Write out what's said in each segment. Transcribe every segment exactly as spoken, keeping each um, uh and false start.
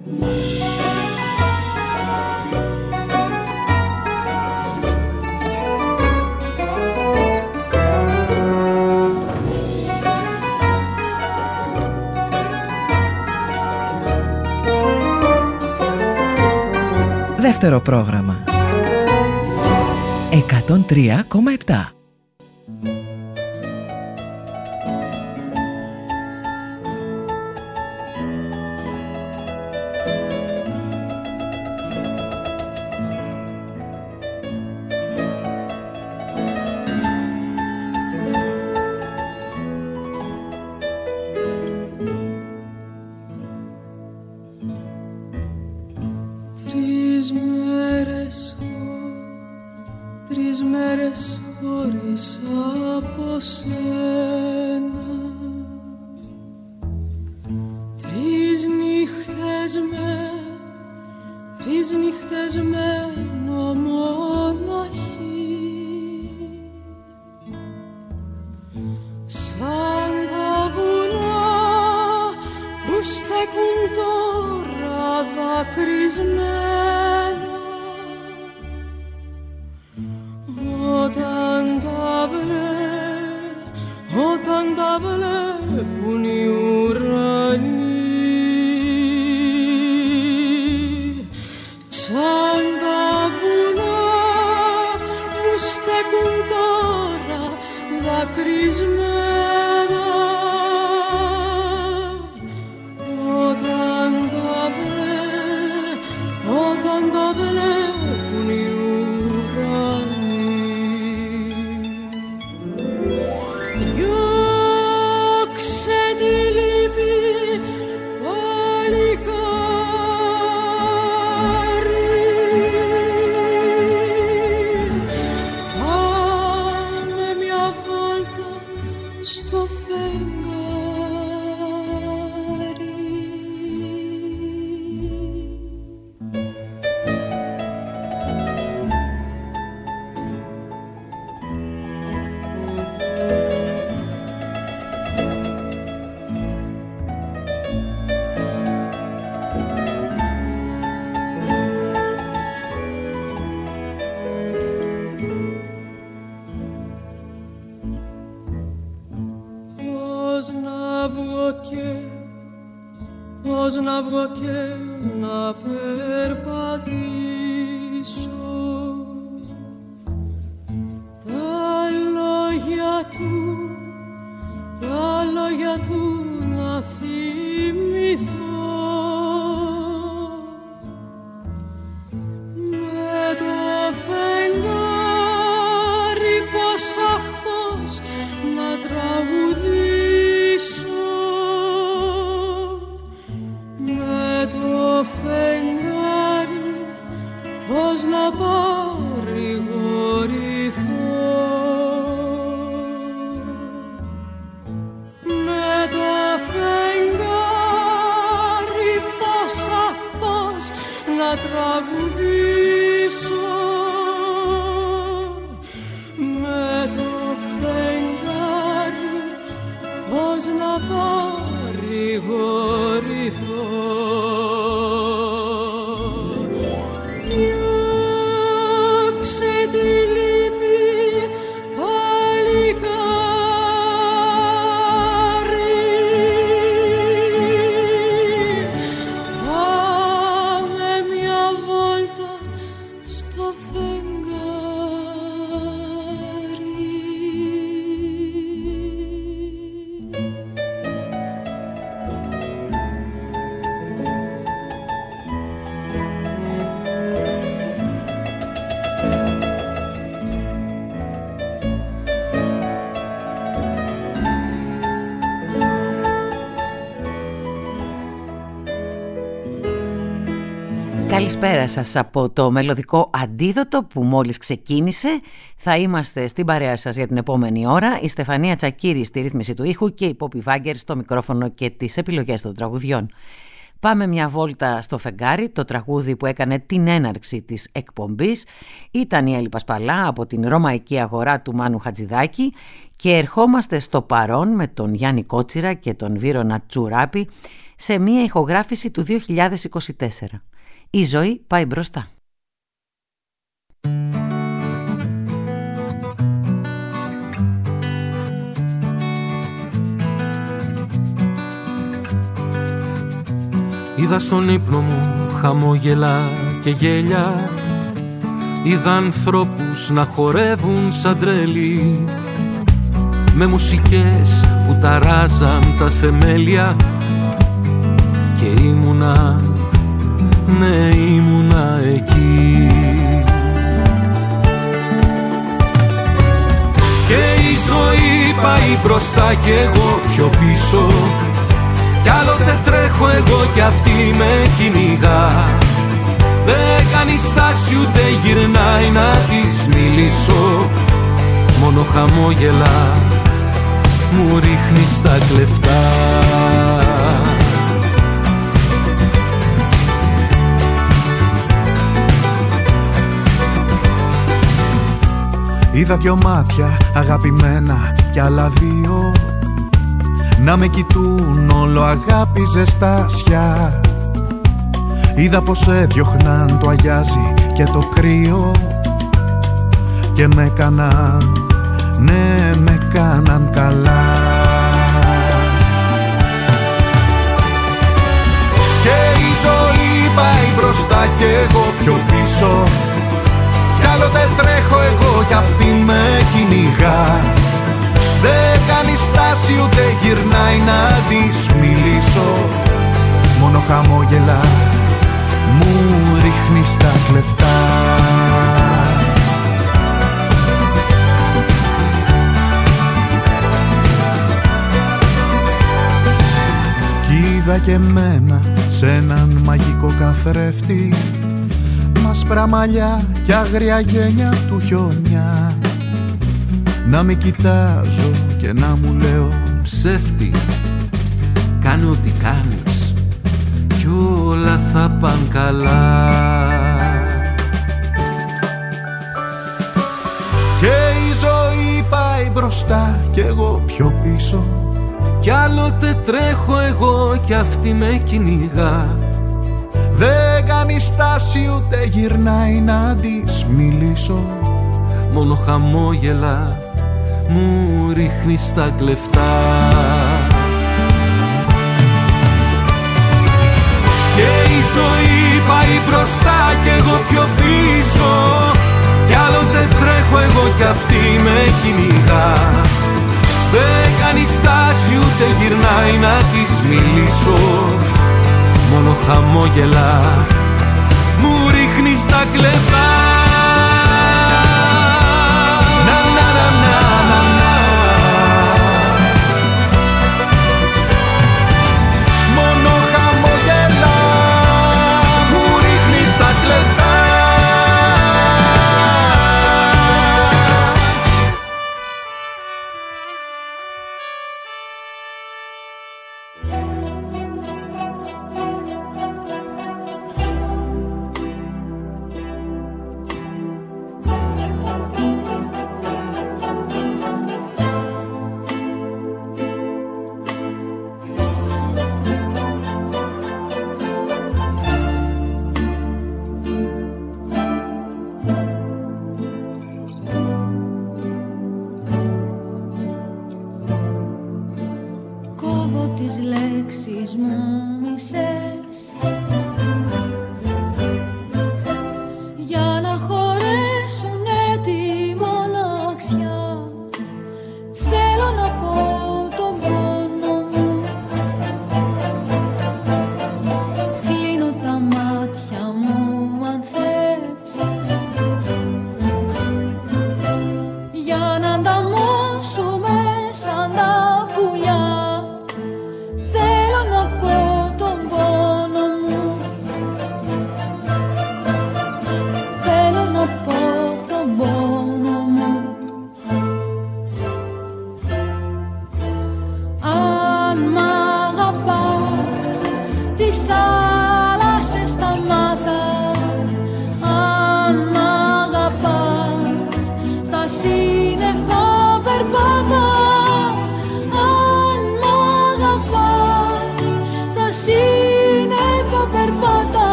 Δεύτερο πρόγραμμα εκατόν τρία κόμμα επτά. Καλησπέρα σας από το μελωδικό αντίδοτο που μόλις ξεκίνησε. Θα είμαστε στην παρέα σας για την επόμενη ώρα. Η Στεφανία Τσακίρη στη ρύθμιση του ήχου και η Πόπη Βάγκερ στο μικρόφωνο και τις επιλογές των τραγουδιών. Πάμε μια βόλτα στο φεγγάρι. Το τραγούδι που έκανε την έναρξη της εκπομπής ήταν η Έλλη Πασπαλά από την Ρωμαϊκή Αγορά του Μάνου Χατζηδάκη και ερχόμαστε στο παρόν με τον Γιάννη Κότσιρα και τον Βύρωνα Τσουράπη σε μία ηχογράφηση του δύο χιλιάδες είκοσι τέσσερα. Η ζωή πάει μπροστά. Είδα στον ύπνο μου χαμόγελα και γέλια, είδα ανθρώπους να χορεύουν σαν τρελοί, με μουσικές που ταράζαν τα θεμέλια, και ήμουνα, ναι ήμουνα εκεί. Και η ζωή πάει μπροστά και εγώ πιο πίσω, κι άλλοτε τρέχω εγώ κι αυτή με κυνηγά. Δεν κάνει στάση ούτε γυρνάει να της μιλήσω, μόνο χαμόγελα μου ρίχνει στα κλεφτά. Είδα δυο μάτια αγαπημένα κι άλλα δύο να με κοιτούν όλο αγάπη ζεστάσια. Είδα πως έδιωχναν το αγιάζι και το κρύο, και με έκαναν, ναι με κάναν καλά. Και η ζωή πάει μπροστά και εγώ πιο πίσω, κι άλλοτε τρέχω εγώ κι αυτή με κυνηγά. Δεν κάνει στάση ούτε γυρνάει να της μιλήσω, μόνο χαμόγελα μου ρίχνει στα κλεφτά. Κι είδα και μένα σε έναν μαγικό καθρέφτη, μασπρά μαλλιά κι άγρια γένια του χιονιά, να με κοιτάζω και να μου λέω ψεύτη, κάνε ό,τι κάνεις κι όλα θα παν καλά. Και η ζωή πάει μπροστά κι εγώ πιο πίσω, κι άλλοτε τρέχω εγώ κι αυτή με κυνηγά. Δεν κάνει στάση ούτε γυρνάει να της μιλήσω, μόνο χαμόγελα μου ρίχνει στα κλεφτά. Και η ζωή πάει μπροστά κι εγώ πιο πίσω, κι άλλοτε τρέχω εγώ κι αυτή με κυνηγά. Δεν κάνει στάση ούτε γυρνάει να της μιλήσω, μόνο χαμόγελα μου ρίχνει στα κλεφτά. Να, να, να, να, να, να. Μόνο χαμόγελα μου ρίχνει στα κλεφτά.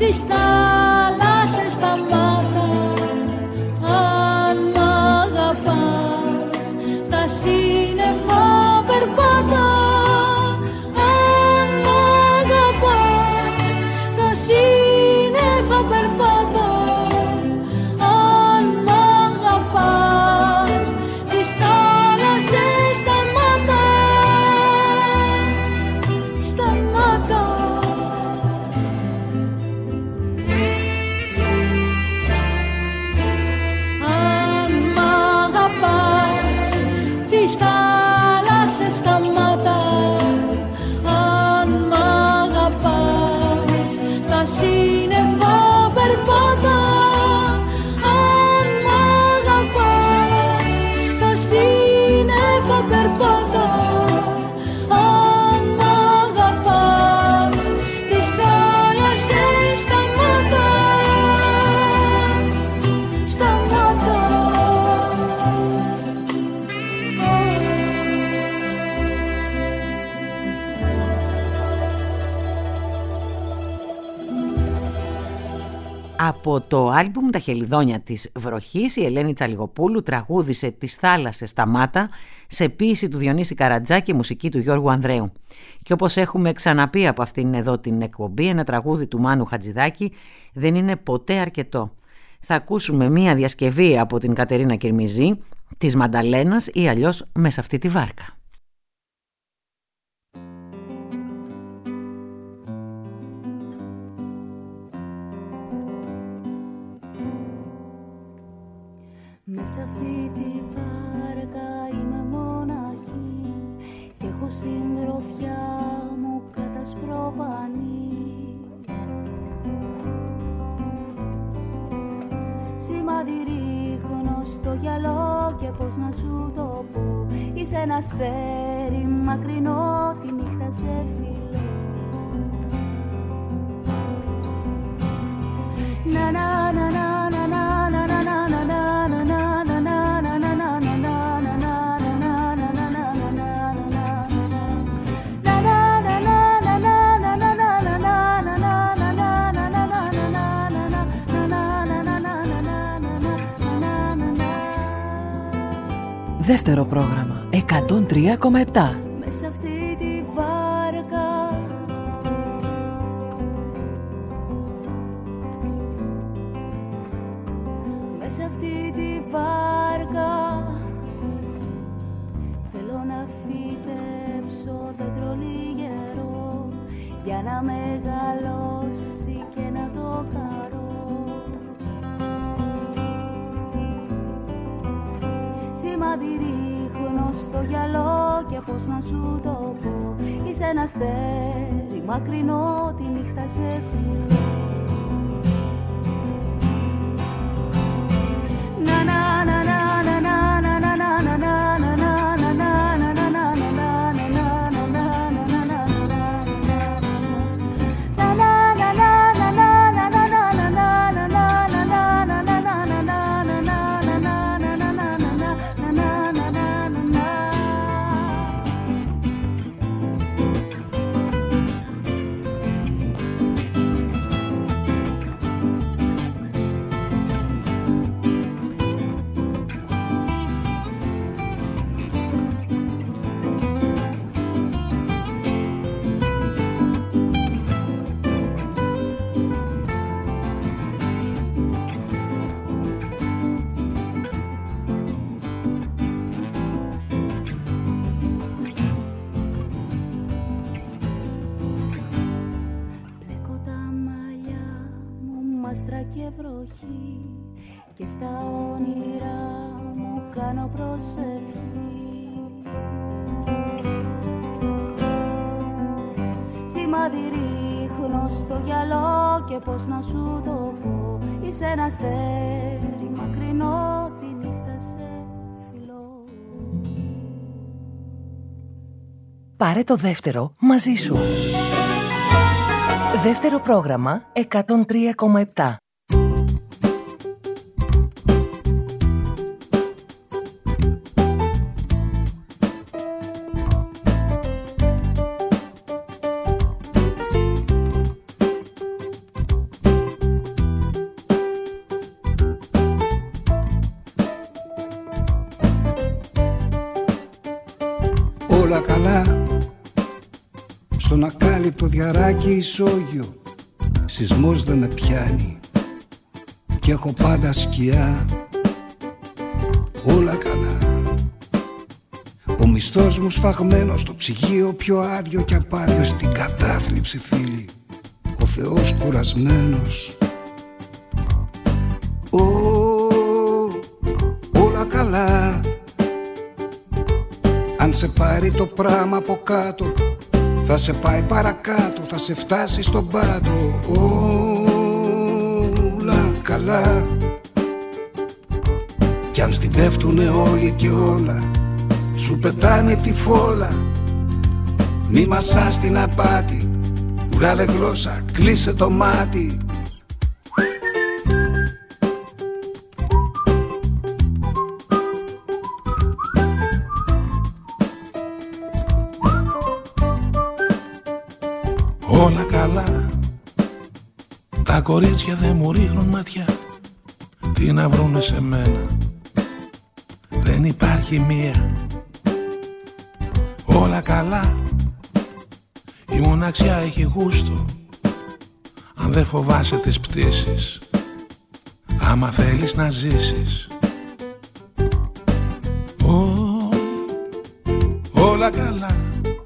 τις θάλασσες στα μάτια. Αν μ' αγαπάς, στα σύννεφα περπάτα. Αν μ' αγαπάς, στα σύννεφα περπάτα. Αν μ' αγαπάς, τις θάλασσες στα μάτια. Στα μάτια. Τις θάλασσες στα μάτια. Αν μ' αγαπάς, στα σύννεφα περπάτα. Αν μ' αγαπάς, στα σύννεφα περπάτα. Αν μ' αγαπάς, τις θάλασσες στα μάτια. Στα μάτια. Από το άλμπουμ «Τα χελιδόνια της βροχής» η Ελένη Τσαλιγοπούλου τραγούδισε «Τις θάλασσες στα μάτα» σε ποίηση του Διονύση Καρατζά και μουσική του Γιώργου Ανδρέου. Και όπως έχουμε ξαναπεί από αυτήν εδώ την εκπομπή, ένα τραγούδι του Μάνου Χατζηδάκη δεν είναι ποτέ αρκετό. Θα ακούσουμε μία διασκευή από την Κατερίνα Κυρμιζή, της Μανταλένας ή αλλιώς «Μέσα αυτή τη βάρκα». Μέσα αυτή τη βάρκα είμαι μοναχή και έχω συντροφιά μου κατασπρόπανη. Σημάδι ρίχνω στο γυαλό και πώς να σου το πω. Είσαι ένα αστέρι μακρινό, τη νύχτα σε φιλώ. Να να να να να να να να να να. Δεύτερο πρόγραμμα εκατόν τρία κόμμα επτά. Μέσα αυτή τη βάρκα Μέσα αυτή τη βάρκα θέλω να φυτέψω δέντρο λιγερό για να μεγαλώσει και να το χαρώ. Σημάδι ρίχνω στο γυαλό και πώς να σου το πω. Είσαι ένα αστέρι μακρινό, τη νύχτα σε φιλώ. Να να να να να να να να να να να να να να. Και βροχή και στα όνειρά μου κάνω προσευχή. Σημάδι ρίχνω στο γυαλό και πώς να σου το πω. Είσαι ένα αστέρι μακρινό, τη νύχτα σε φιλώ. Πάρε το δεύτερο μαζί σου. Δεύτερο πρόγραμμα εκατόν τρία κόμμα επτά. καλά. Στον ακάλυπτο διαράκι ισόγειο, σεισμός δεν με πιάνει κι έχω πάντα σκιά. Όλα καλά. Ο μισθός μου σφαγμένος, το ψυγείο πιο άδειο και απάδειο, στην κατάθλιψη φίλοι, ο Θεός κουρασμένος. Ω, όλα καλά. Αν σε πάρει το πράμα από κάτω, θα σε πάει παρακάτω, θα σε φτάσει στον πάτο. Όλα καλά. Κι αν στην πέφτουνε όλοι και όλα, σου πετάνε τη φόλα. Μη μασάς την απάτη, βγάλε γλώσσα, κλείσε το μάτι. Όλα καλά. Τα κορίτσια δεν μου ρίχνουν ματιά. Τι να βρούνε σε μένα, δεν υπάρχει μία. Όλα καλά. Η μοναξιά έχει γούστο. Αν δεν φοβάσαι τις πτήσεις, άμα θέλεις να ζήσεις. Ω, όλα καλά.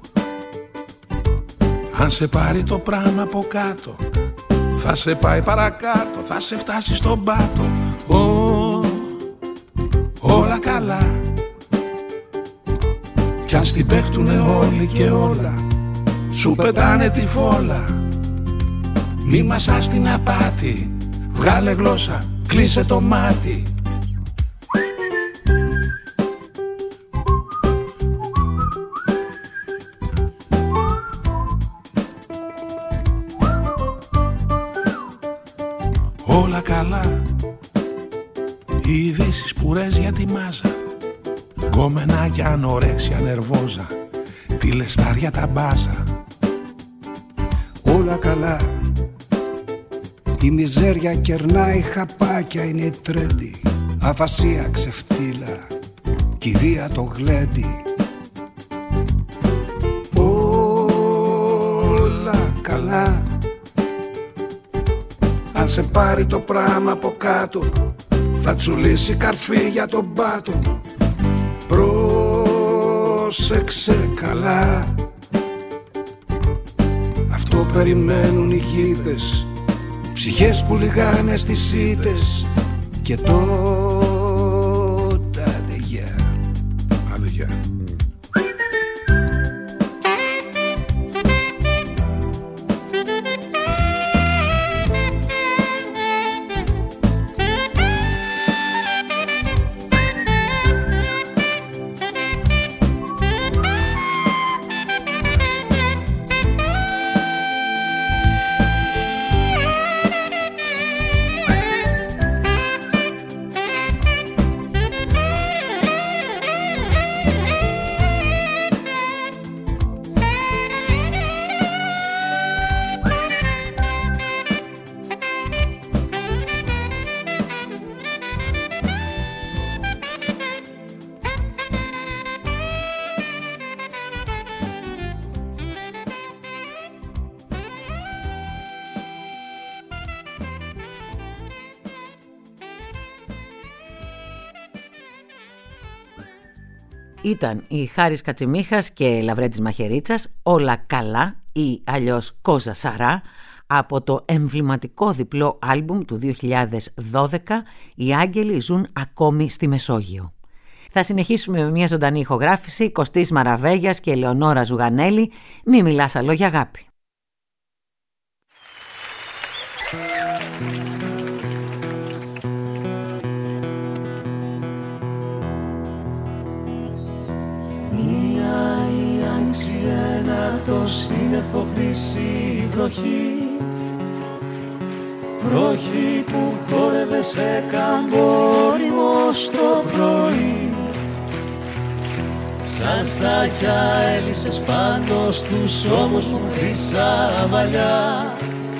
Αν σε πάρει το πράμα από κάτω, θα σε πάει παρακάτω, θα σε φτάσει στον πάτο. Ω, όλα καλά. Κι αν στην πέφτουνε όλοι και όλα, σου πετάνε τη φόλα. Μη μασάς την απάτη, βγάλε γλώσσα, κλείσε το μάτι. Όλα καλά. Οι ειδήσεις πουρές για τη μάζα, γκόμενάκια ανορέξια νερβόζα, τη λεστάρια τα μπάζα. Όλα καλά. Η μιζέρια κερνάει χαπάκια, είναι η τρέντι. Αφασία ξεφτύλα, κηδεία το γλέντι. Όλα καλά. Αν σε πάρει το πράμα από κάτω, θα τσουλήσει καρφί για τον πάτο. Πρόσεξε καλά. Αυτό περιμένουν οι γήπες, ψυχές που λιγάνε στις σίτες. Και τότε άντε γεια. Άντε γεια. Ήταν η Χάρης Κατσιμίχας και Λαβρέντης Μαχαιρίτσας, όλα καλά ή αλλιώς Κόζα Σαρά, από το εμβληματικό διπλό άλμπουμ του δύο χιλιάδες δώδεκα «Οι άγγελοι ζουν ακόμη στη Μεσόγειο». Θα συνεχίσουμε με μια ζωντανή ηχογράφηση Κωστής Μαραβέγιας και Ελεονόρα Ζουγανέλη, «Μη μιλάς άλλο για αγάπη». Ένα το σύννεφο χρυσή βροχή, βροχή που χόρευε σε καμπόριμο στο πρωί. Σαν στάχια έλυσες πάνω στους ώμους μου χρυσά μαλλιά.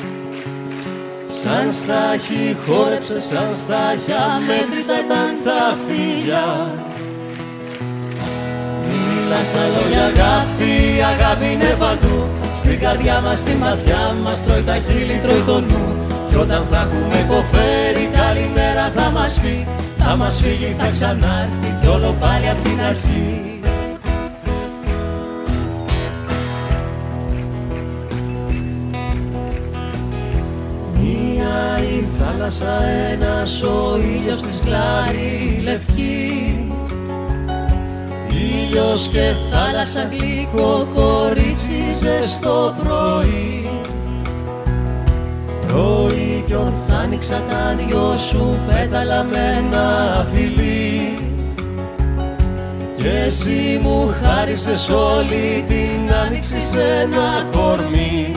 Σαν στάχι χόρεψες, σαν στάχια μέτρητα ήταν τα φιλιά. μιλάς στα λόγια αγάπη, αγάπη είναι παντού. Στην καρδιά μας, στη ματιά μας, τρώει τα χείλη, τρώει το νου. Κι όταν θα έχουμε υποφέρει, καλημέρα θα μας πει. Θα μας φύγει, θα ξανάρθει κι όλο πάλι απ' την αρχή. Μία η θάλασσα, ένας ο ήλιος της γλάρη λευκή. Ήλιος και θάλασσα, γλυκό κορίτσι ζεστό πρωί. Πρωί κι ορθά άνοιξα τα δυο σου πέταλα με ένα φιλί. Κι εσύ μου χάρισες όλη την άνοιξη σε ένα κορμί.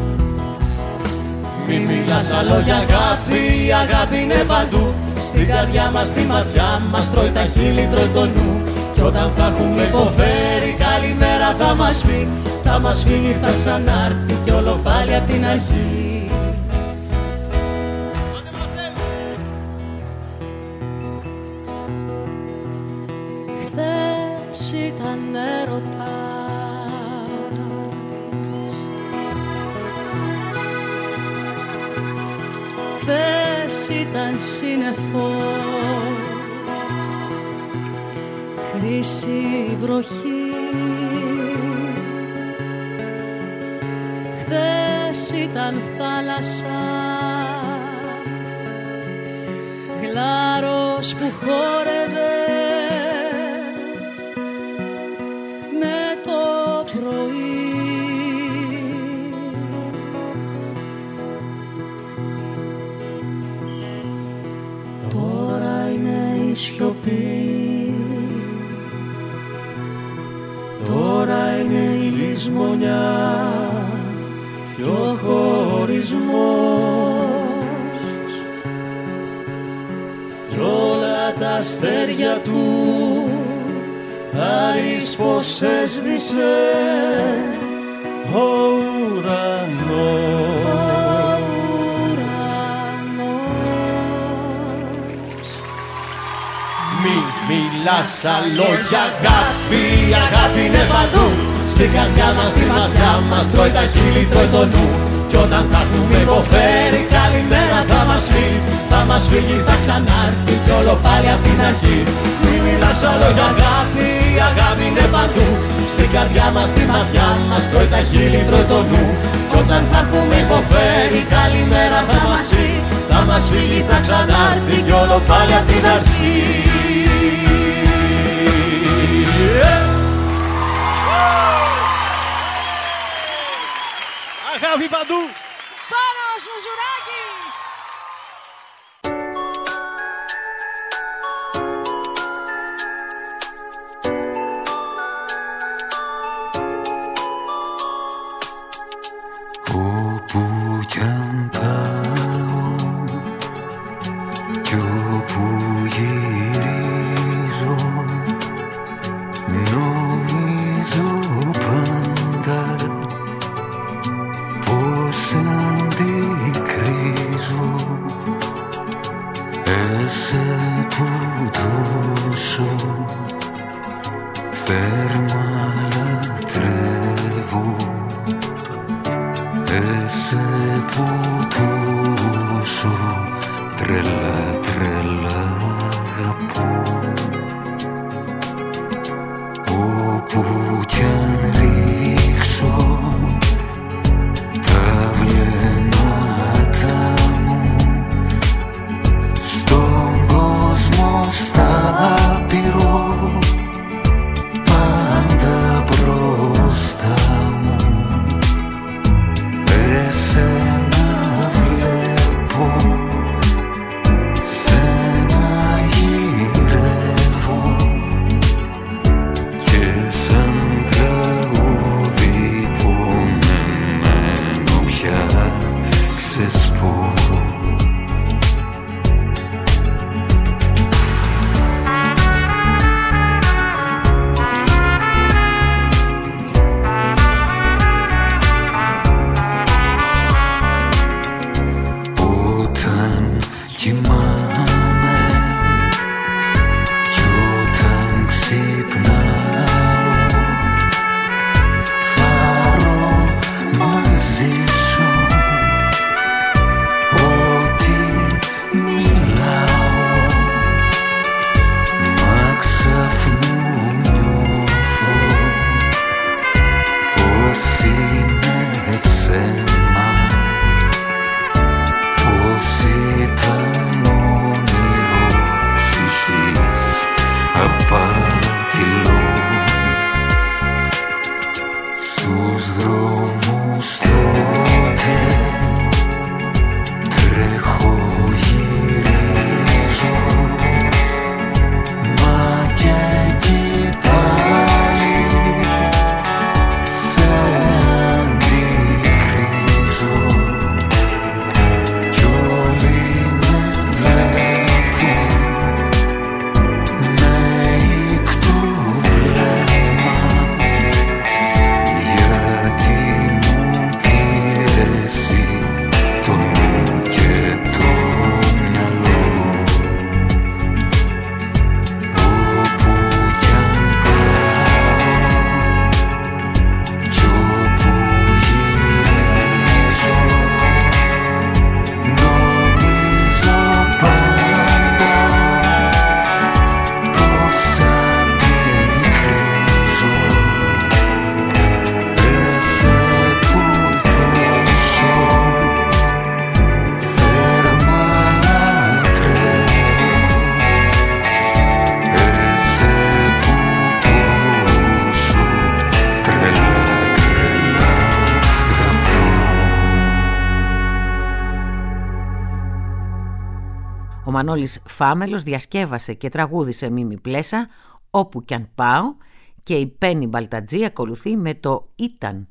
Μη μιλάς στα λόγια αγάπη, η αγάπη είναι παντού. Στην καρδιά μας, στη ματιά μας, τρώει τα χείλη, τρώει το νου. Κι όταν θα έχουμε υποφέρει, καλημέρα θα μας πει. Θα μας φύγει, θα ξανάρθει κι όλο πάλι απ' την αρχή. Χθες ήταν έρωτας, χθες ήταν σύννεφο, χρυσή βροχή. Χθες ήταν θάλασσα, γλάρος που χόρευε με το πρωί. Τώρα είναι η σιωπή, τώρα είναι η λησμονιά κι ο χωρισμός κι όλα τα αστέρια του θα ρίξει πως έσβησε ο ουρανός. Μη μιλάς σαν λόγια αγάπη, η αγάπη είναι παντού. Στην καρδιά μας, στη ματιά μας, τρώει τα χείλη, τρώει το νου. Κι όταν θα έχουμε υποφέρει, καλημέρα θα μας φύγει. Θα μας φύγει, θα ξανάρθει κι όλο πάλι απ' την αρχή. Μη μιλάς σαν λόγια αγάπη, η αγάπη είναι παντού. Στην καρδιά μας, στη ματιά μας, τρώει τα χείλη, τρώει το νου. Κι όταν θα έχουμε υποφέρει, καλημέρα θα μας πει. Θα μας φύγει, θα ξανάρθει κι όλο πάλι απ' την αρχή. Αγάπη παντού! Πάνος Μουζουράκης! Όπου κι αν πάω κι όπου γυρίζω, νομίζω πάντα πως αντικρίζω εσέ που τόσο θέρμα λατρεύω, εσέ που τόσο τρελά τρελά αγαπώ. Όπου κι αν ρίξω τα βλέμματα μου στον κόσμο στα άπειρο, πάντα μπροστά μου εσένα βλέπω, σένα γυρεύω και σαν Ο Μανώλης Φάμελος διασκεύασε και τραγούδισε Μίμη Πλέσα, Όπου κι αν πάω, και η Πέννη Μπαλτατζή ακολουθεί με το Ήταν.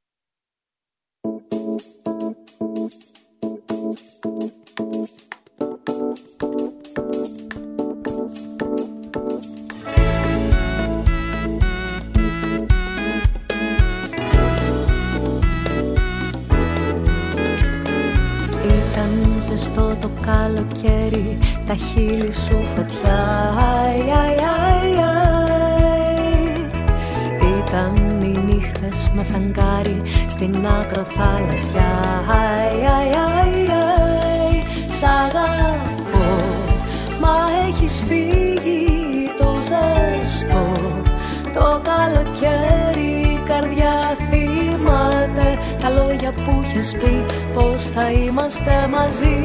Ζεστό το καλοκαίρι, τα χείλη σου φωτιά, αι, αι, αι, αι. Ήταν οι νύχτες με φεγγάρι στην άκρο θάλασσια, αι, αι, αι, αι. Σ' αγαπώ, μα έχεις φύγει το ζεστό το καλοκαίρι, η καρδιά θυμάται τα λόγια που είχες πει, πως θα είμαστε μαζί.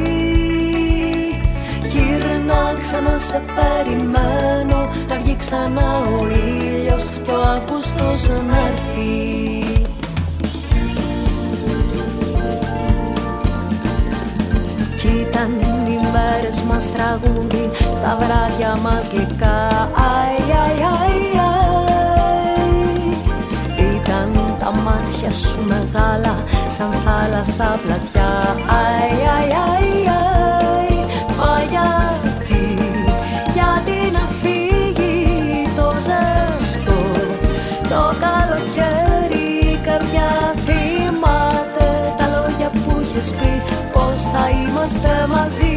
Γύρνα ξανά σε περιμένω, να βγει ξανά ο ήλιος και ο Αύγουστος να έρθει. Κι ήταν οι μέρες μας τραγούδι, τα βράδια μας γλυκά, αι, αι, αι, αι. Ήταν τα μάτια σου μεγάλα, σαν θάλασσα πλατιά, αι, αι, αι, αι. Μα γιατί, γιατί να φύγει το ζεστό το καλοκαίρι, η καρδιά θυμάται τα λόγια που είχες πει, πως θα είμαστε μαζί.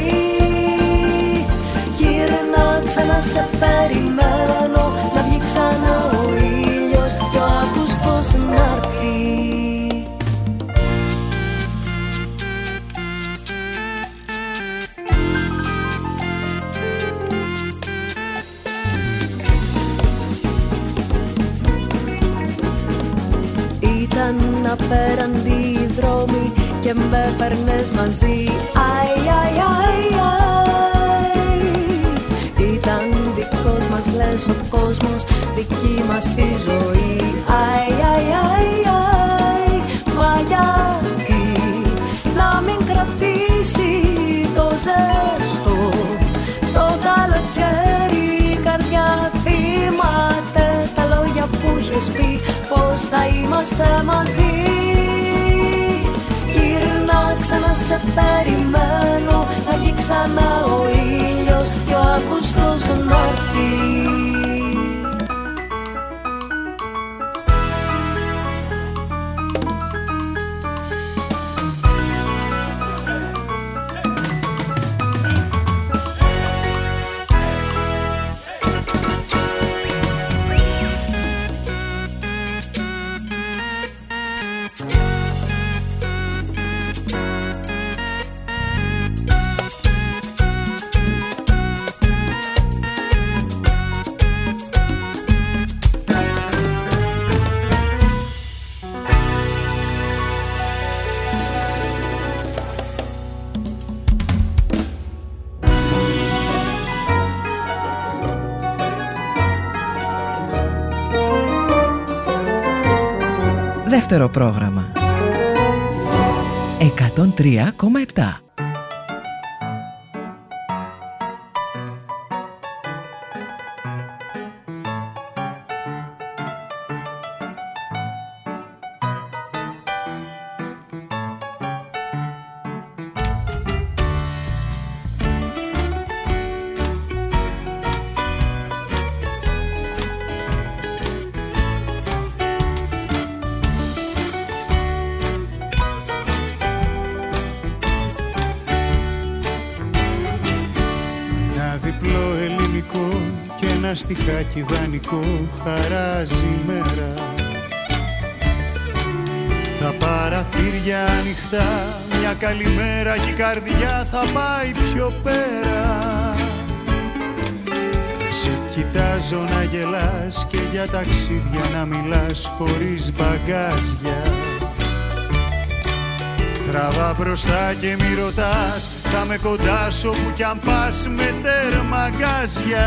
Γύρνα ξανά σε περιμένω, να βγει ξανά ο ήλιος και ο Αύγουστος να έρθει. Ήταν απέραντι οι δρόμοι και με παίρνες μαζί, αι, αι, αι, αι. Ήταν δικός μας λες ο κόσμος, δική μας η ζωή, αι, αι, αι, αι. Μα γιατί να μην κρατήσει το ζεστό το καλοκαίρι, η καρδιά θυμάται τα λόγια που είχες πει, πως θα είμαστε μαζί. Γύρνα ξανά σε περιμένω, να βγει ξανά ο ήλιος και ο Αύγουστος να έρθει. Δεύτερο πρόγραμμα εκατόν τρία κόμμα επτά. Στιχάκι δανεικό χαράζει η μέρα, τα παραθύρια ανοιχτά, μια καλημέρα και η καρδιά θα πάει πιο πέρα. Σε κοιτάζω να γελάς και για ταξίδια να μιλάς χωρίς μπαγκάζια. Τραβά μπροστά και μη ρωτάς, θα με κοντά σου όπου κι αν πας με τέρμα γκάζια.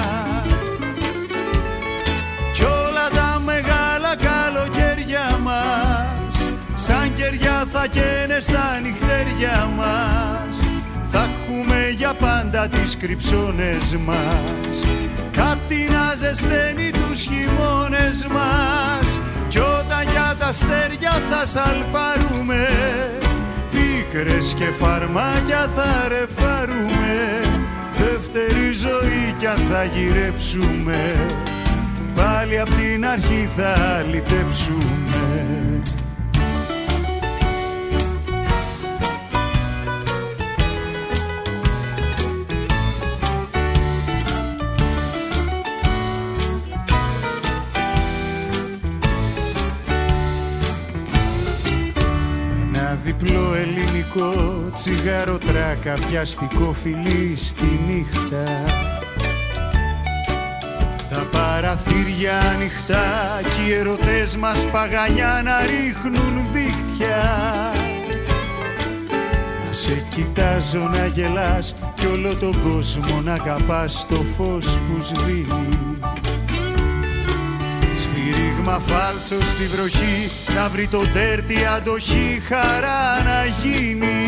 Κι όλα τα μεγάλα καλοκαίρια μας σαν κεριά θα καίνε στα νυχτέρια μας. Θα έχουμε για πάντα τις κρυψώνες μας, κάτι να ζεσταίνει τους χειμώνες μας. Κι όταν για τα αστέρια θα σαλπαρούμε, πίκρες και φαρμάκια θα ρεφαρούμε. Δεύτερη ζωή κι αν θα γυρέψουμε, πάλι απ' την αρχή θα λυτέψουμε. Διπλό ελληνικό τσιγάρο τράκα, πιαστικό φιλί στη νύχτα. Τα παραθύρια ανοιχτά κι οι ερωτές μας παγανιά να ρίχνουν δίχτυα. Να σε κοιτάζω να γελάς κι όλο τον κόσμο να αγαπάς στο φως που σβήνει. Σφυρίγμα φάλτσο στη βροχή, να βρει το τέρτη αντοχή, χαρά να γίνει.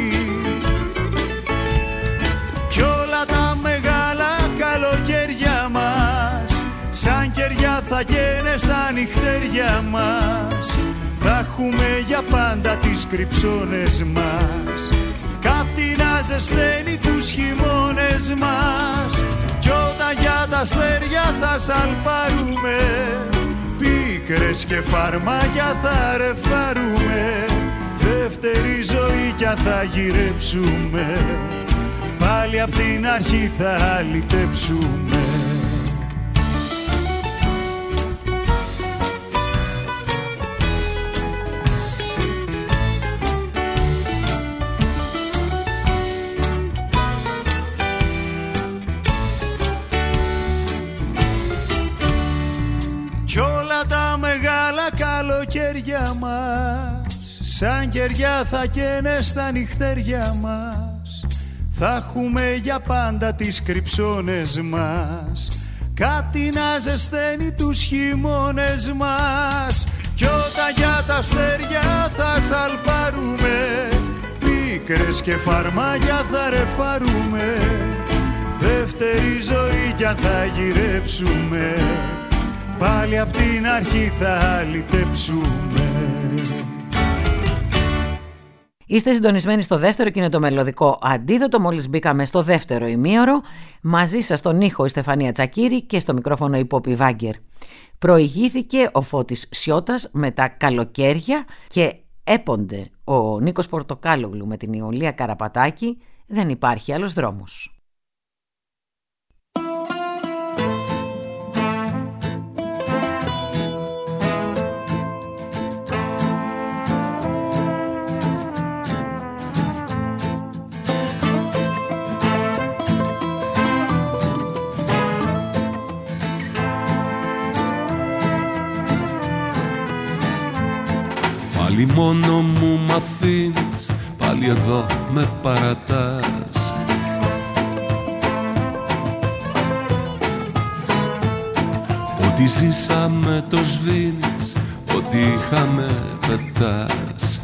Κι όλα τα μεγάλα καλοκαίρια μας, σαν κεριά θα καίνε στα νυχτέρια μας. Θα έχουμε για πάντα τις κρυψώνες μας, κάτι να ζεσταίνει τους χειμώνες μας. Κι όταν για τα αστέρια θα σαλπαρούμε, πίκρες και φαρμάκια θα ρεφαρούμε. Δεύτερη ζωή κι αν θα γυρέψουμε, πάλι απ' την αρχή θα λυτέψουμε. Καλοκαίρια μας, σαν κεριά θα καίνε στα νυχτέρια μας. Θα έχουμε για πάντα τις κρυψώνες μας, κάτι να ζεσταίνει τους χειμώνες μας. Κι όταν για τα αστέρια θα σαλπαρούμε, πίκρες και φαρμάκια θα ρεφαρούμε. Δεύτερη ζωή κι αν θα γυρέψουμε, πάλι απ' την αρχή θα λυτέψουμε. Είστε συντονισμένοι στο δεύτερο και είναι το μελωδικό αντίδοτο. Μόλις μπήκαμε στο δεύτερο ημίωρο. Μαζί σας στον ήχο η Στεφανία Τσακίρη και στο μικρόφωνο η Πόπη Βάγκερ. Προηγήθηκε ο Φώτης Σιώτας με τα καλοκαίρια και έπονται ο Νίκος Πορτοκάλογλου με την Ιωλία Καραπατάκη. Δεν υπάρχει άλλος δρόμος. Πάλι μόνο μου μ' αφήνεις, πάλι εδώ με παρατάς. Ό,τι ζήσαμε το σβήνεις, ό,τι είχαμε πετάς.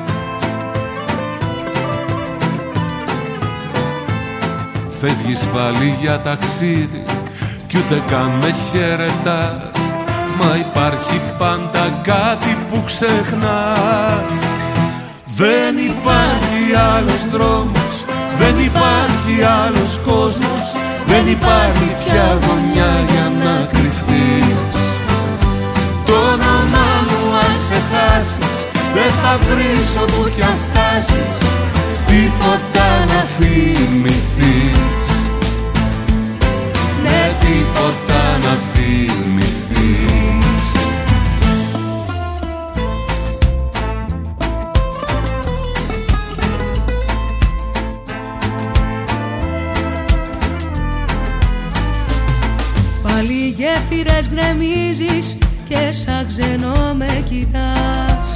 Φεύγεις πάλι για ταξίδι κι ούτε καν με χαιρετάς. Μα υπάρχει πάντα κάτι που ξεχνάς. Δεν υπάρχει άλλος δρόμος, δεν υπάρχει άλλος κόσμος, δεν υπάρχει πια γωνιά για να κρυφτείς. Το όνομά μου αν ξεχάσεις, δεν θα βρεις όπου κι αν φτάσεις τίποτα να θυμηθείς. Ναι, τίποτα να θυμηθείς. Πάλι γέφυρες γκρεμίζεις και σαν ξενό με κοιτάς.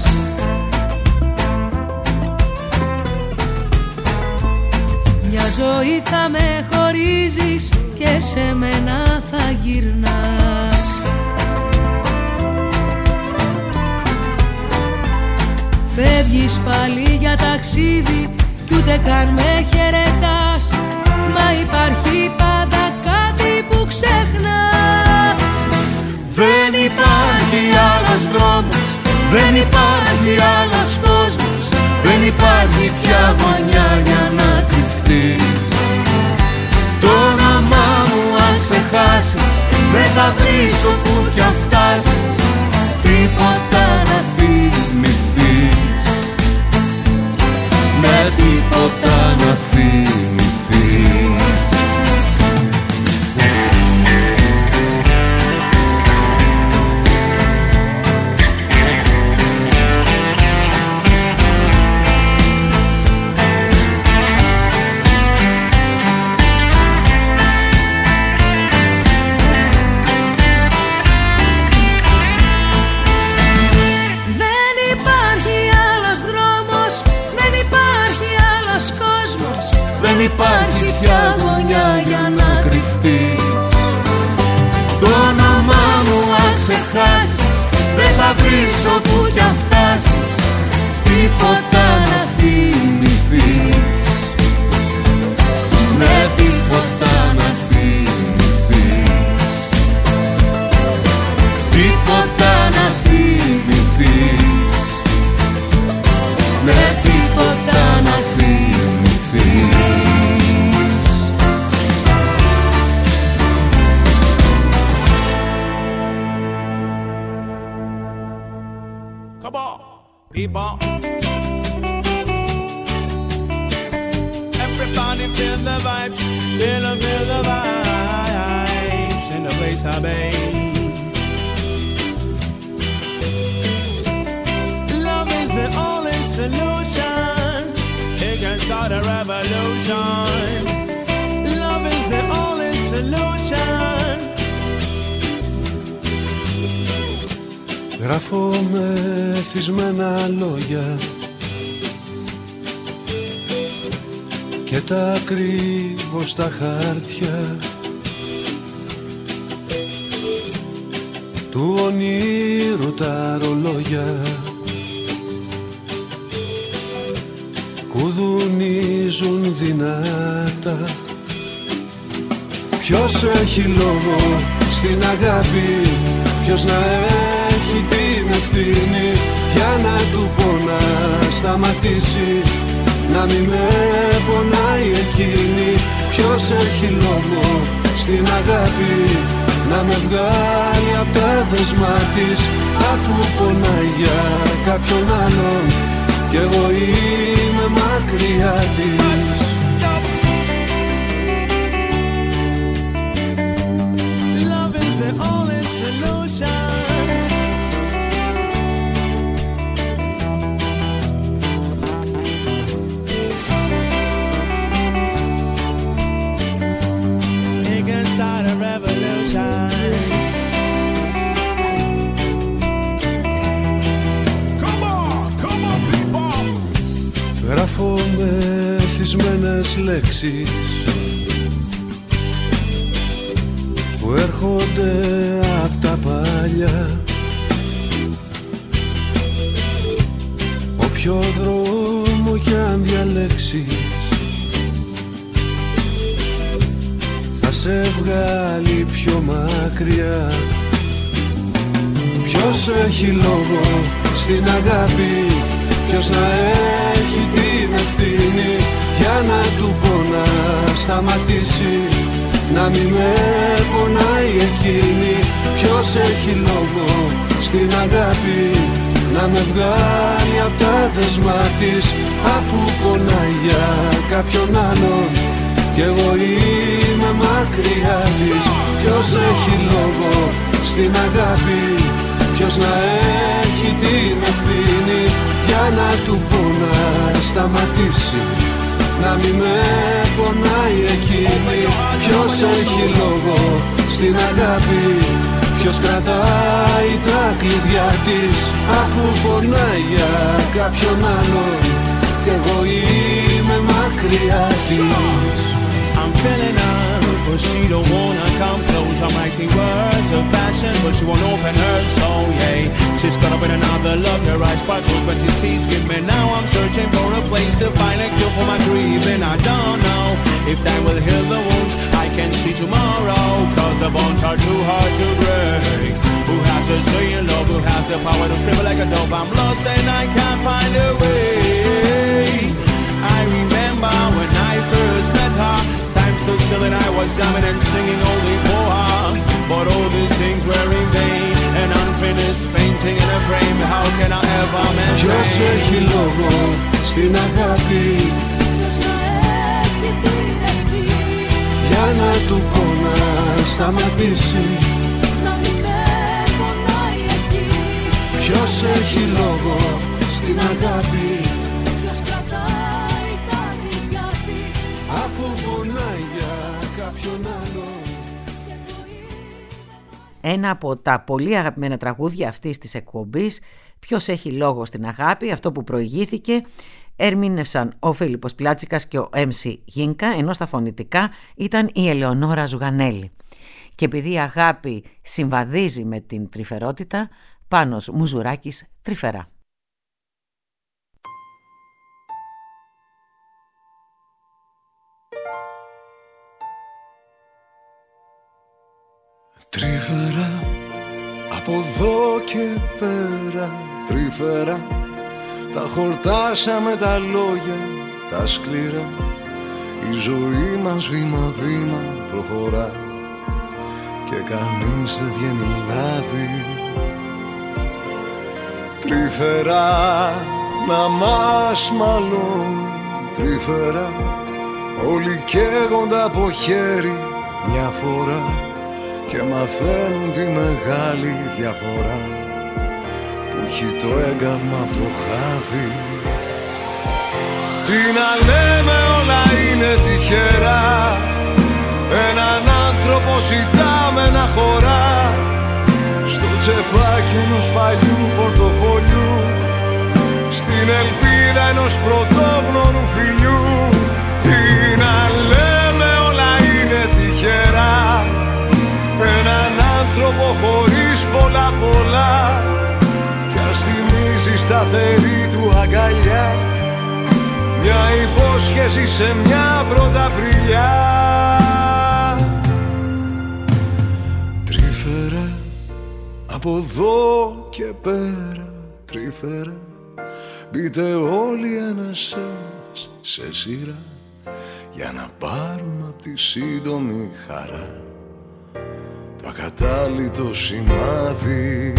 Μια ζωή θα με χωρίζεις και σε μένα θα γυρνάς. Φεύγεις πάλι για ταξίδι κι ούτε καν με χαιρετάς. υπάρχει πια γωνιά για να κρυφτείς. Το όνομά μου αν ξεχάσεις, δεν θα βρεις όπου κι αν φτάσεις τίποτα να θυμηθείς. Ναι, τίποτα να θυμηθείς. Τίποτα να θυμηθείς. Ναι, τίποτα να θυμηθείς. Come on, people. Everybody feel the vibes, feel the, feel the vibes in the place I be. Love is the only solution. It can start a revolution. Love is the only solution. Γράφω με εθισμένα λόγια και τα κρύβω στα χάρτια του ονείρου τα ρολόγια. Κουδουνίζουν δυνατά. Ποιος έχει λόγο στην αγάπη, ποιος να έχει την ευθύνη για να του πω να σταματήσει, να μην με πονάει εκείνη. Ποιος έχει λόγο στην αγάπη να με βγάλει απ' τα δεσμά της, αφού πονάει για κάποιον άλλον κι εγώ είμαι μακριά της. Love is the only solution. It can start a revolution. Come on, come on people. Γράφω με θυσμένες λέξεις που έρχονται απ' τα παλιά. Όποιο δρόμο κι αν διαλέξεις θα σε βγάλει πιο μακριά. Ποιος έχει λόγο στην αγάπη, ποιος να έχει την ευθύνη για να του πω να σταματήσει, να μην με πονάει εκείνη. Ποιος έχει λόγο στην αγάπη να με βγάλει απ' τα δεσμά της, αφού πονάει για κάποιον άλλον κι εγώ είμαι μακριά της. Ποιος έχει λόγο στην αγάπη, ποιος να έχει την ευθύνη για να του πω να σταματήσει, να μην με πονάει εκείνη. Ποιος έχει λόγο στην αγάπη, ποιος κρατάει τα κλειδιά της, αφού πονάει για κάποιον άλλον κι εγώ είμαι μακριά της. I'm feeling her, but she don't wanna come close. I'm writing words of passion, but she won't open her soul, yeah. She's caught up in another love, her eyes sparkles when she sees me. Now I'm searching for a place to find a cure for my grieving. I don't know if time will heal the wounds, I can see tomorrow, cause the bonds are too hard to break. Who has a say in love, who has the power to flip like a dove? I'm lost and I can't find a way. I remember when I first met her, time stood still and I was jamming and singing only for her. But all these things were in vain, an unfinished painting in a frame. How can I ever maintain? Ποιος έχει λόγο στην αγάπη, ποιος να έχει την ευθύνη για να του πω να σταματήσει, να μην με πονάει εκείνη. Ποιος έχει λόγο στην αγάπη, ποιος κρατάει τα κλειδιά της, αφού πονάει για κάποιον άλλο. Ένα από τα πολύ αγαπημένα τραγούδια αυτής της εκπομπής, ποιος έχει λόγο στην αγάπη, αυτό που προηγήθηκε, ερμήνευσαν ο Φίλιππος Πλάτσικας και ο εμ σι Γίνκα, ενώ στα φωνητικά ήταν η Ελεονόρα Ζουγανέλη. Και επειδή η αγάπη συμβαδίζει με την τρυφερότητα, Πάνος Μουζουράκης, Τρυφερά. Τρυφερά, από εδώ και πέρα, τρυφερά, τα χορτάσαμε τα λόγια, τα σκληρά. Η ζωή μας βήμα-βήμα προχωρά και κανείς δεν βγαίνει λάδι. Τρυφερά, να μας μαλώνει, τρυφερά, όλοι καίγονται από χέρι μια φορά και μαθαίνουν τη μεγάλη διαφορά που έχει το έγκαυμα από το χάδι. Τι να λέμε, όλα είναι τυχερά, έναν άνθρωπο ζητάμε να χωρά στο τσεπάκι ενός παλιού πορτοφολιού, στην ελπίδα ενός πρωτόγνωρου φιλιού. Τι να λέμε, όλα είναι τυχερά, έναν άνθρωπο χωρίς πολλά πολλά κι ας θυμίζει σταθερή του αγκαλιά μια υπόσχεση σε μια πρωταπριλιά. Τρυφερά, από εδώ και πέρα, τρυφερά, μπείτε όλοι ένας ένας σε σειρά για να πάρουμε απ' τη σύντομη χαρά το ακατάλητο σημάδι.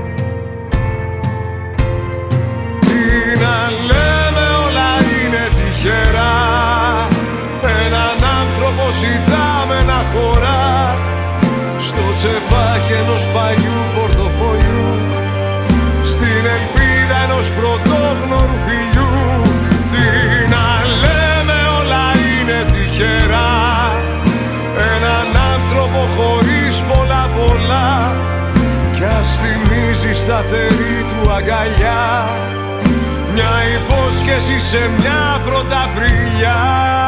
Τι να λέμε, όλα είναι τυχερά, έναν άνθρωπο ζητάμε να χωρά στο τσεπάκι ενός παλιού πορτοφολιού, στην ελπίδα ενός πρωτόγνωρου φιλιού. Τι να λέμε, όλα είναι τυχερά, έναν άνθρωπο χωρίς πολλά πολλά κι ας θυμίζει σταθερή του αγκαλιά μια υπόσχεση σε μια πρωταπριλιά.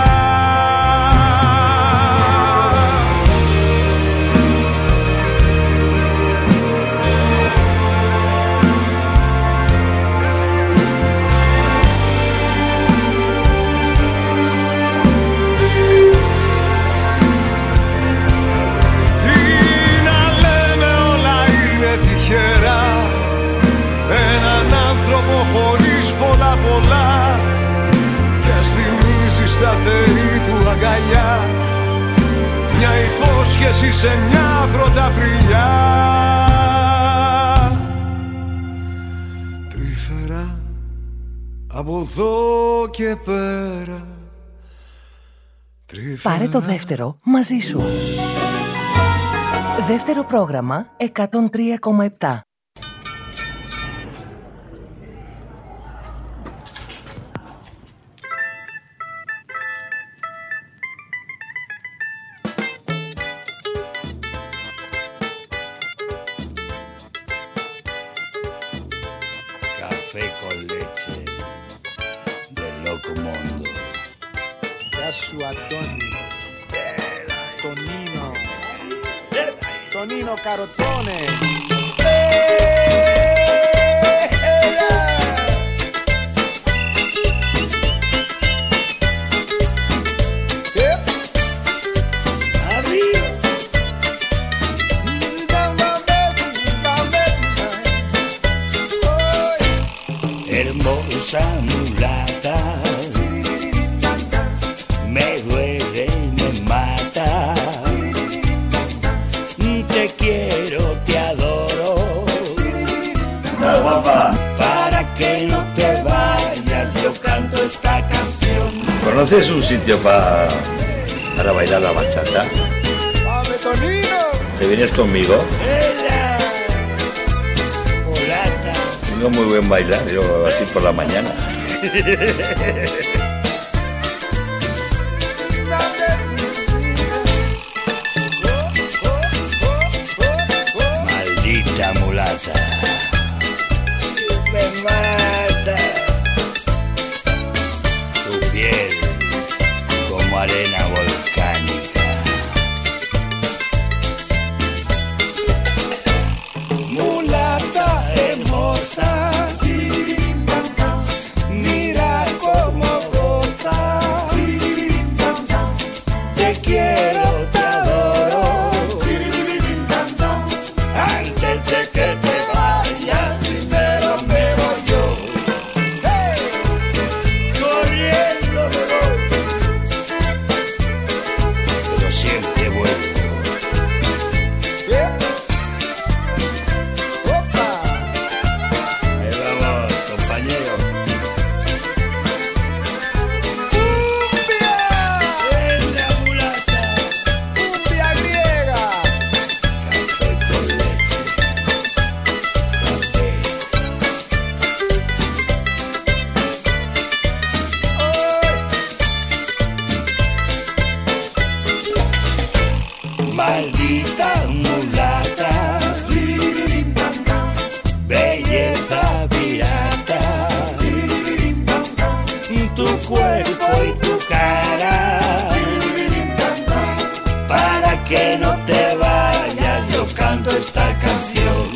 Χωρίς πολλά πολλά κι ας θυμίζει σταθερή του αγκαλιά μια υπόσχεση σε μια πρωταπριλιά. Τρυφερά, από εδώ και πέρα, τρυφερά. Πάρε το δεύτερο μαζί σου. Δεύτερο πρόγραμμα εκατόν τρία κόμμα επτά. Σου Αντώνη, τον Νίνο, τον Νίνο Καροτόνε. Hermosa mulata, me duele y me mata. Te quiero, te adoro. ¡La guapa! Para que no te vayas, yo canto esta canción. ¿Conoces un sitio para para bailar la bachata? ¡Vame, Tonino! ¿Te vienes conmigo? ¡Ela! Mulata. Tengo muy buen bailar, yo así por la mañana. Maldita mulata, me mata. siempre vuelvo. Ahí vamos, compañero. Maldita mulata, belleza pirata, tu cuerpo y tu cara, para que no te vayas yo canto esta canción.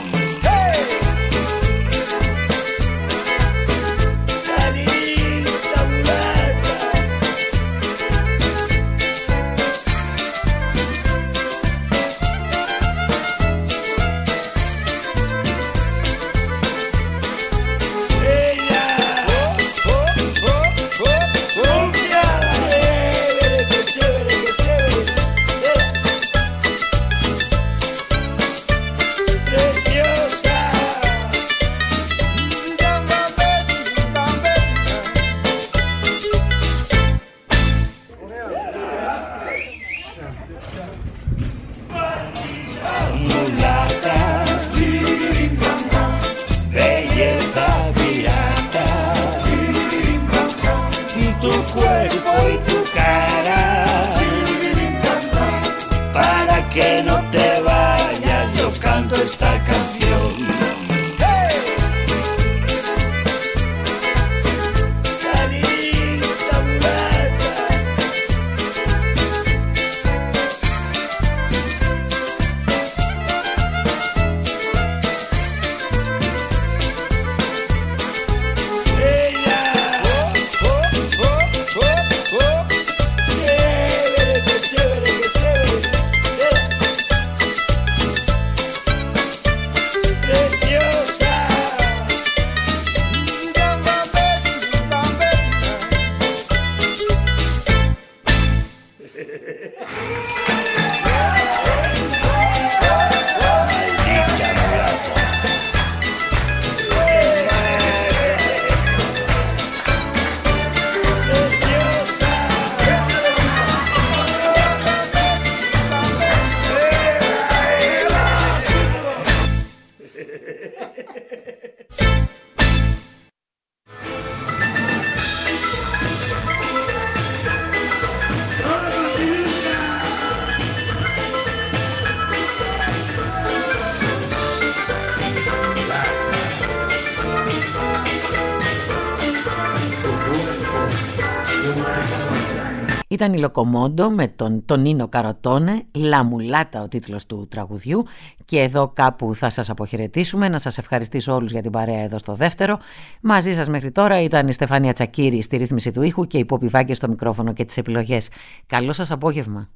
Ήταν η Λοκομόντο με τον Τονίνο Καροτόνε, Λα Μουλάτα ο τίτλος του τραγουδιού, και εδώ κάπου θα σας αποχαιρετήσουμε. Να σας ευχαριστήσω όλους για την παρέα εδώ στο δεύτερο. Μαζί σας μέχρι τώρα ήταν η Στεφανία Τσακίρη στη ρύθμιση του ήχου και η Πόπη Βάγκερ στο μικρόφωνο και τις επιλογές. Καλό σας απόγευμα.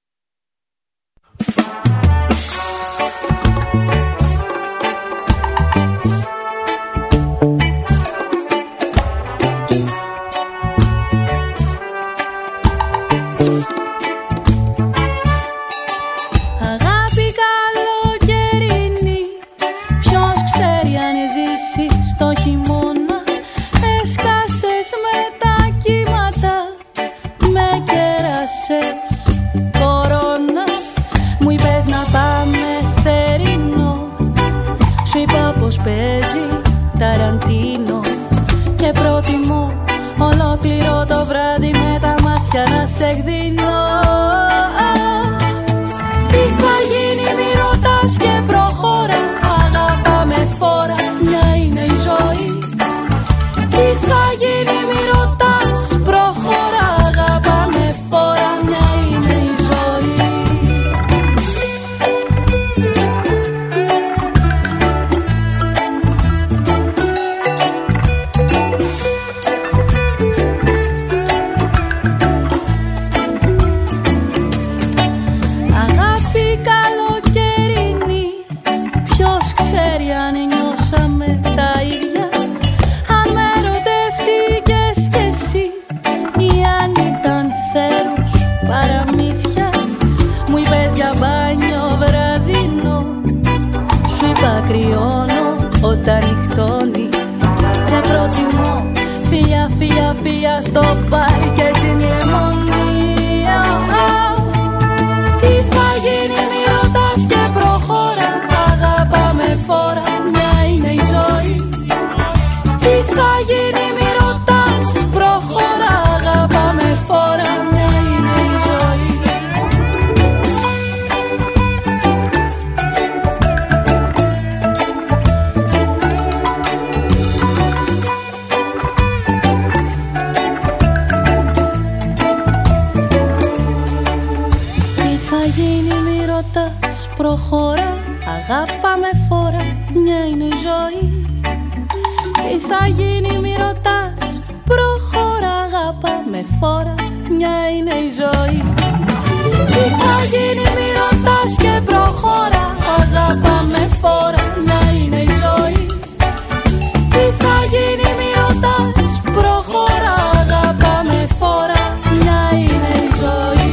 Κορώνα, μου είπες να πάμε θερινό. Σου είπα πως παίζει Ταραντίνο και προτιμώ ολόκληρο το βράδυ με τα μάτια να σε εκδίνω. Τι θα γίνει μη ρωτάς και προχώρα, αγαπάμε φόρα, μια είναι η ζωή. Τι θα γίνει μη ρωτάς, προχώρα, αγαπάμε φόρα, μια είναι η ζωή. δακρυώνω όταν νυχτώνει και προτιμώ φιλιά, φιλιά, φιλιά στο μπαρ και τζιν λεμονία. Τι θα γίνει μη ρωτάς και προχώρα, αγάπα με φόρα, μια είναι η ζωή. Τι θα γίνει μη ρωτάς, προχώρα, αγάπα με φόρα, μια είναι η ζωή. Προχώρα, αγάπα με φόρα, μια είναι η ζωή. Τι θα γίνει μη ρωτάς, προχώρα, αγάπα με φόρα, μια είναι η ζωή. Τι θα γίνει μη ρωτάς και προχώρα, αγάπα με φόρα, μια είναι η ζωή. Τι θα γίνει μη ρωτάς, προχώρα, αγάπα με φόρα, μια είναι η ζωή.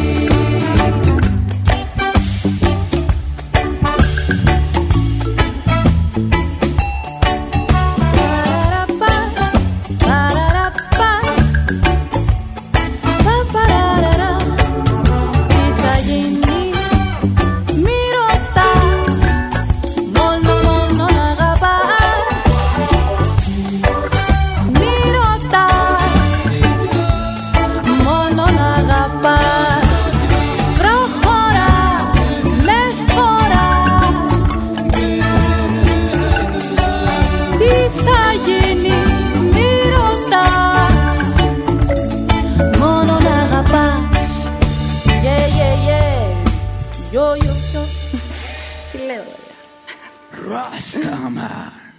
Rastaman.